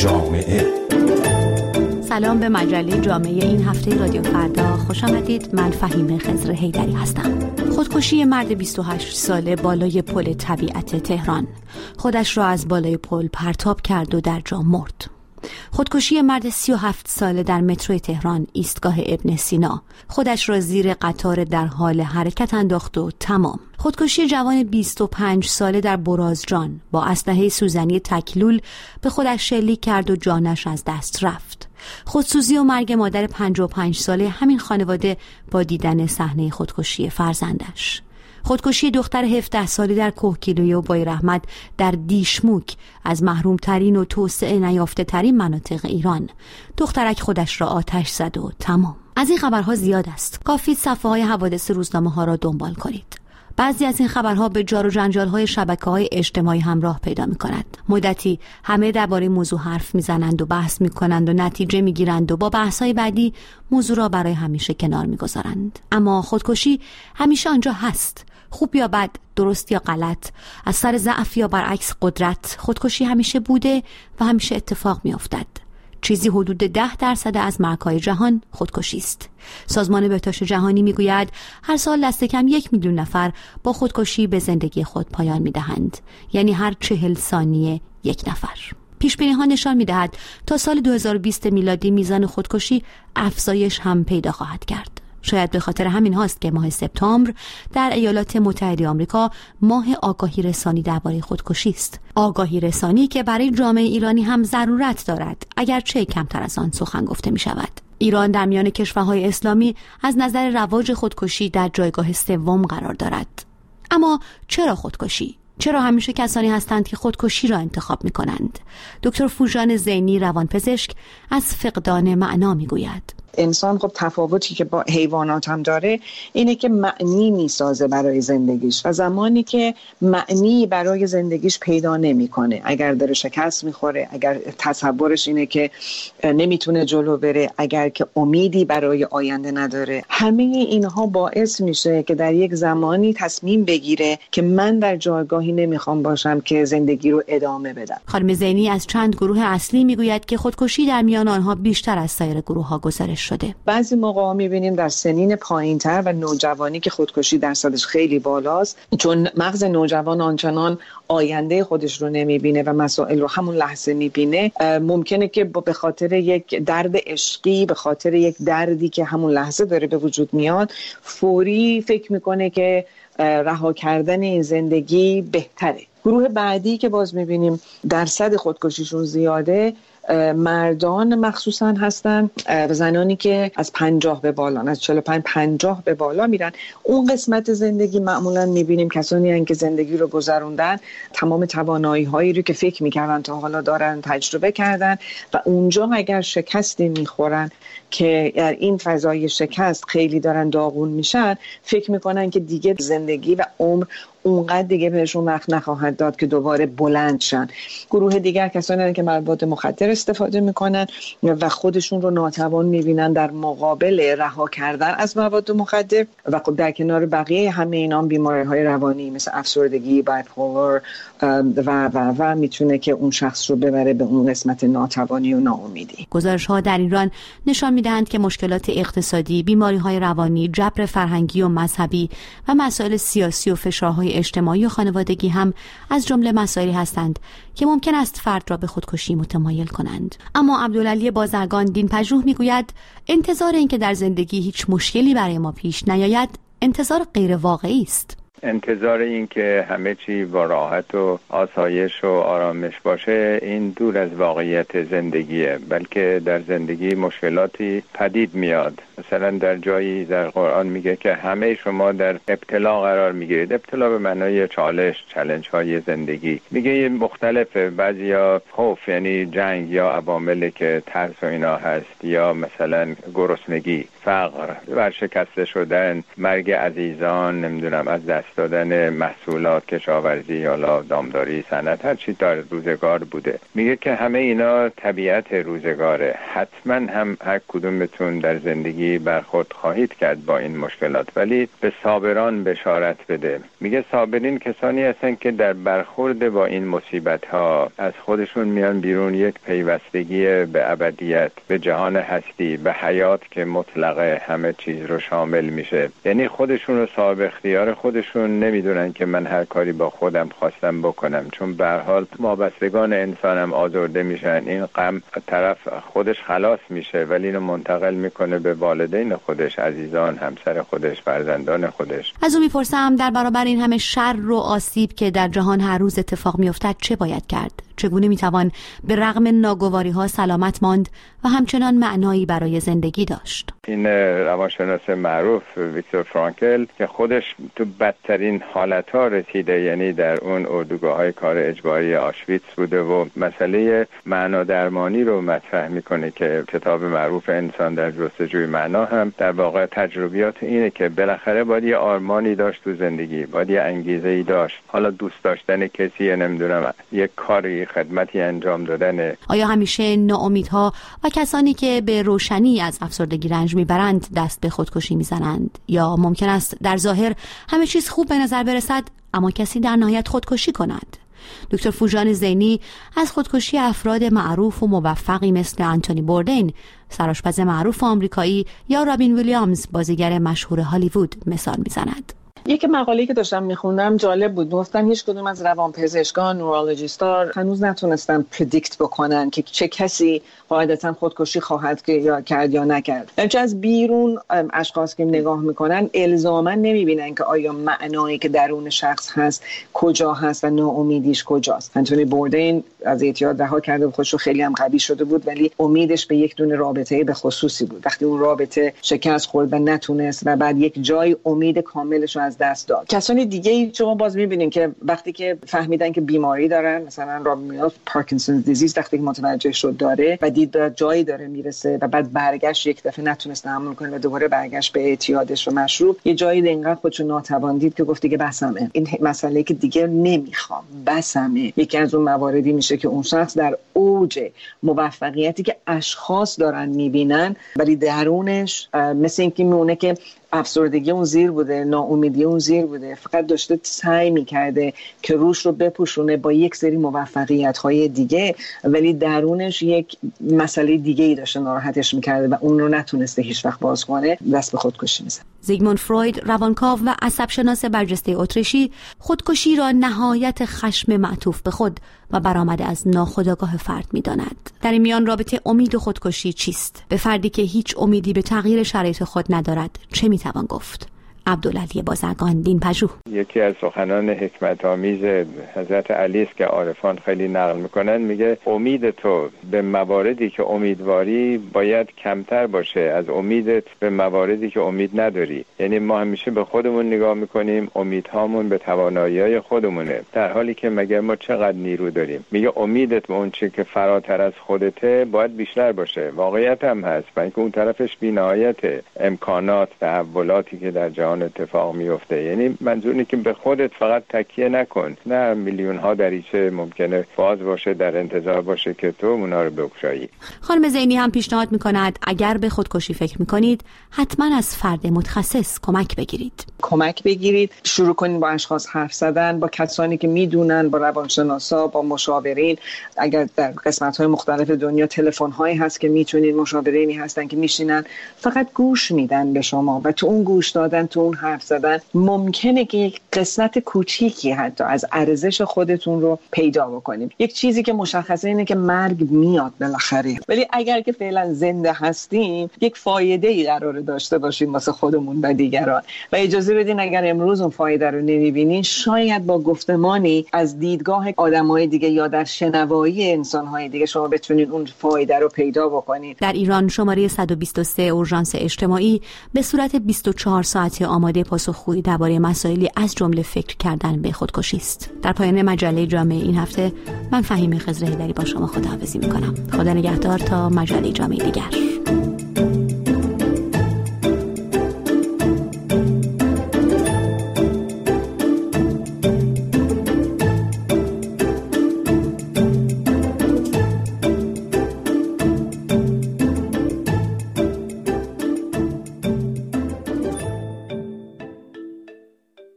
جامعه. سلام به مجله جامعه این هفته رادیو فردا. خوش آمدید. من فهیمه خضر حیدری هستم. خودکشی مرد 28 ساله بالای پل طبیعت تهران. خودش را از بالای پل پرتاب کرد و در جا مرد. خودکشی مرد 37 ساله در مترو تهران ایستگاه ابن سینا. خودش را زیر قطار در حال حرکت انداخت و تمام. خودکشی جوان 25 ساله در برازجان با اسلحه سوزنی تکلول به خودش شلیک کرد و جانش از دست رفت. خودسوزی و مرگ مادر 55 ساله همین خانواده با دیدن صحنه خودکشی فرزندش. خودکشی دختر 17 ساله در کوهگیلویه و بایراحمد در دیشموک از محرومترین و توسعه نیافته ترین مناطق ایران. دخترک خودش را آتش زد و تمام. از این خبرها زیاد است. کافی صفحه های حوادث روزنامه ها را دنبال کنید. بعضی از این خبرها به جار و جنجال های شبکه‌های اجتماعی همراه پیدا می‌کند. مدتی همه درباره موضوع حرف می‌زنند و بحث می‌کنند و نتیجه می‌گیرند و با بحث‌های بعدی موضوع را برای همیشه کنار می‌گذارند. اما خودکشی همیشه آنجا هست. خوب یا بد، درست یا غلط، از سر ضعف یا برعکس قدرت، خودکشی همیشه بوده و همیشه اتفاق می‌افتد. چیزی حدود 10% از مرگ‌های جهان خودکشی است. سازمان بهداشت جهانی میگوید هر سال دست کم 1 میلیون نفر با خودکشی به زندگی خود پایان میدهند، یعنی هر 40 ثانیه 1 نفر. پیش‌بینی‌ها نشان می‌دهد تا سال 2020 میلادی میزان خودکشی افزایش هم پیدا خواهد کرد. شاید به خاطر همین هاست که ماه سپتامبر در ایالات متحده آمریکا ماه آگاهی رسانی درباره خودکشی است. آگاهی رسانی که برای جامعه ایرانی هم ضرورت دارد، اگرچه کمتر از آن سخن گفته می شود. ایران در میان کشورهای اسلامی از نظر رواج خودکشی در جایگاه 3 قرار دارد. اما چرا خودکشی؟ چرا همیشه کسانی هستند که خودکشی را انتخاب می کنند؟ دکتر فوژان زینی روانپزشک از فقدان معنا می گوید. انسان خب تفاوتی که با حیوانات هم داره اینه که معنی میسازه برای زندگیش و زمانی که معنی برای زندگیش پیدا نمیکنه، اگر داره شکست میخوره، اگر تصورش اینه که نمیتونه جلو بره، اگر که امیدی برای آینده نداره، همه اینها باعث میشه که در یک زمانی تصمیم بگیره که من در جایگاهی نمیخوام باشم که زندگی رو ادامه بدم. خانم زینی از چند گروه اصلی میگوید که خودکشی در میان آنها بیشتر از سایر گروه ها گزارش شده. بعضی موقع می‌بینیم در سنین پایین‌تر و نوجوانی که خودکشی درصدش خیلی بالاست، چون مغز نوجوان آنچنان آینده خودش رو نمی‌بینه و مسائل رو همون لحظه می‌بینه، ممکنه که به خاطر یک درد عشقی، به خاطر یک دردی که همون لحظه داره به وجود میاد، فوری فکر می‌کنه که رها کردن این زندگی بهتره. گروه بعدی که باز می‌بینیم درصد خودکشیشون زیاده، مردان مخصوصا هستن و زنانی که از 50 به بالا، از 45-50 به بالا میرن. اون قسمت زندگی معمولا میبینیم کسانی هستن که زندگی رو گذروندن، تمام توانایی هایی رو که فکر میکردن تا حالا دارن تجربه کردن و اونجا اگر شکستی میخورن که در این فضای شکست خیلی دارن داغون میشن، فکر میکنن که دیگه زندگی و عمر اونقدر دیگه بهشون وقت نخواهد داد که دوباره بلند شن. گروه دیگر کسانی هستند که مواد مخدر استفاده میکنن و خودشون رو ناتوان میبینن در مقابل رها کردن از مواد مخدر و در کنار بقیه همه اینا بیماری‌های روانی مثل افسردگی، بایپولار و میتونه که اون شخص رو ببره به اون قسمت ناتوانی و ناامیدی. گزارش‌ها در ایران نشان میدهند که مشکلات اقتصادی، بیماری‌های روانی، جبر فرهنگی و مذهبی و مسائل سیاسی و فشارهای اجتماعی و خانوادگی هم از جمله مسائلی هستند که ممکن است فرد را به خودکشی متمایل کنند. اما عبدالعلی بازرگان دین‌پژوه میگوید انتظار این که در زندگی هیچ مشکلی برای ما پیش نیاید انتظار غیر واقعی است. انتظار این که همه چی با راحت و آسایش و آرامش باشه این دور از واقعیت زندگیه، بلکه در زندگی مشکلاتی پدید میاد. مثلا در جایی در قرآن میگه که همه شما در ابتلا قرار میگیرید. ابتلا به معنای چالش های زندگی. میگه مختلفه، بعضیا خوف یعنی جنگ یا عواملی که ترس و اینا هست، یا مثلا گرسنگی. فقر، ورشکسته شدن، مرگ عزیزان، نمیدونم از دست دادن محصولات کشاورزی یا دامداری، صنعت، هر چی در روزگار بوده. میگه که همه اینا طبیعت روزگاره، حتما هم هر کدومتون در زندگی برخورد خواهید کرد با این مشکلات، ولی به صابران بشارت بده. میگه صابرین کسانی هستن که در برخورد با این مصیبت ها از خودشون میان بیرون، یک پیوستگی به ابدیت، به جهان هستی، به حیات که مطلقه همه چیز رو شامل میشه. یعنی خودشون رو صاحب اختیار خودشون نمیدونن که من هر کاری با خودم خواستم بکنم، چون به هر حال وابستگان انسانم آزرده میشن. این غم طرف خودش خلاص میشه ولی اینو منتقل میکنه به والدین خودش، عزیزان، همسر خودش، فرزندان خودش. از اون میپرسم در برابر این همه شر و آسیب که در جهان هر روز اتفاق میافتد چه باید کرد؟ چگونه میتوان به رغم ناگواری‌ها سلامت ماند و همچنان معنایی برای زندگی داشت؟ این روانشناس معروف ویکتور فرانکل که خودش تو بدترین حالت‌ها رسیده، یعنی در اون اردوگاه‌های کار اجباری آشویتس بوده و مسئله معنا درمانی رو مطرح میکنه که کتاب معروف انسان در جستجوی معنا هم در واقع تجربیات اینه که بالاخره باید یه آرمانی داشت تو زندگی، باید یه انگیزه‌ای داشت، حالا دوست داشتن کسی، نمیدونم یک کاری، خدمتی انجام دادن. آیا همیشه ناامیدها و کسانی که به روشنی از افسردگی رنج میبرند دست به خودکشی میزنند؟ یا ممکن است در ظاهر همه چیز خوب به نظر برسد اما کسی در نهایت خودکشی کند؟ دکتر فوجان زینی از خودکشی افراد معروف و موفقی مثل آنتونی بوردین، سرآشپز معروف آمریکایی، یا رابین ویلیامز، بازیگر مشهور هالیوود، مثال میزند. یک مقاله‌ای که داشتم میخوندم جالب بود. گفتن هیچ کدوم از روانپزشکان، نورولوژیست‌ها هنوز نتونستن پردیکت بکنن که چه کسی قاعدتاً خودکشی خواهد کرد یا نکرد. چون از بیرون اشخاص که نگاه میکنن الزاماً نمیبینن که آیا معنایی که درون شخص هست کجا هست و ناامیدیش کجاست. آنتونی بوردین از اعتیاد رها کرده بود، خودش خیلی هم قوی شده بود، ولی امیدش به یک دونه رابطه به خصوصی بود. وقتی اون رابطه شکست خورد و نتونست و بعد یک جای امید کاملش رو از دست داد. کسانی دیگه شما باز میبینین که وقتی که فهمیدن که بیماری دارن، مثلا رابین پارکینسونز دیزیز، وقتی که متوجه شد داره و دید به جایی داره میرسه و بعد برگشت، یک دفعه نتونست تحمل کنه و دوباره برگشت به اعتیادش و مشروب، یه جایی اینقدر خودشو ناتوان دید که گفت دیگه بسمه، این مسئله که دیگه نمیخوام، بسمه. یکی از اون مواردی میشه که اون شخص در اوج موفقیتی که اشخاص دارن میبینن ولی درونش مثل اینکه میمونه که افسردگی اون زیر بوده، ناامیدی اون زیر بوده، فقط داشته سعی میکرده که روش رو بپوشونه با یک سری موفقیت‌های دیگه، ولی درونش یک مسئله دیگه‌ای داشته ناراحتش میکرده و اون رو نتونسته هیچ وقت باز کنه، دست به خودکشی میزنه. زیگموند فروید، روانکاو و عصبشناس برجسته اتریشی، خودکشی را نهایت خشم معطوف به خود و برآمده از ناخودآگاه فرد می‌داند. در این میان رابطه امید و خودکشی چیست؟ به فردی که هیچ امیدی به تغییر شرایط خود ندارد چه میتوان گفت؟ عبدالعلی بازرگان، دین پژوه. یکی از سخنان حکمت آمیز حضرت علی است که عارفان خیلی نقل میکنن، میگه امید تو به مواردی که امیدواری باید کمتر باشه از امیدت به مواردی که امید نداری. یعنی ما همیشه به خودمون نگاه میکنیم، امیدهامون به توانایی‌های خودمونه، در حالی که مگر ما چقدر نیرو داریم. میگه امیدت به اون چیزی که فراتر از خودته باید بیشتر باشه. واقعیت هم هست، بلکه اون طرفش بی‌نهایت امکانات، تحولاتی که در جهان اتفاق میفته. یعنی منظور اینه که به خودت فقط تکیه نکن، نه میلیون ها دریچه ممکنه باز باشه، در انتظار باشه که تو اونا رو بگشایی. خانم زینی هم پیشنهاد میکند اگر به خودکشی فکر میکنید حتما از فرد متخصص کمک بگیرید. شروع کنید با اشخاص حرف زدن، با کسانی که میدونن، با روانشناسا، با مشاورین. اگر در قسمت‌های مختلف دنیا تلفن‌هایی هست که میتونید، مشاورینی هستن که میشینن فقط گوش میدن به شما و تو اون گوش دادن، تو اون حرف زدن ممکنه که یک قسمت کوچیکی حتی از ارزش خودتون رو پیدا بکنیم. یک چیزی که مشخصه اینه که مرگ میاد بالاخره، ولی اگر که فعلا زنده هستیم یک فایده‌ای قراره داشته باشیم واسه خودمون و دیگران. و اجازه بدین اگر امروز اون فایده رو نمی‌بینین، شاید با گفتمانی از دیدگاه آدم‌های دیگه یا در شنوایی انسان‌های دیگه شما بتونید اون فایده رو پیدا بکنید. در ایران شماره 123 اورژانس اجتماعی به صورت 24 ساعته آماده پاسخگویی درباره مسائلی از جمله فکر کردن به خودکشی است. در پایان مجله جامعه این هفته من فهیمه خضر هیدری با شما خداحافظی می‌کنم. خدا نگهدار تا مجله جامعه دیگر.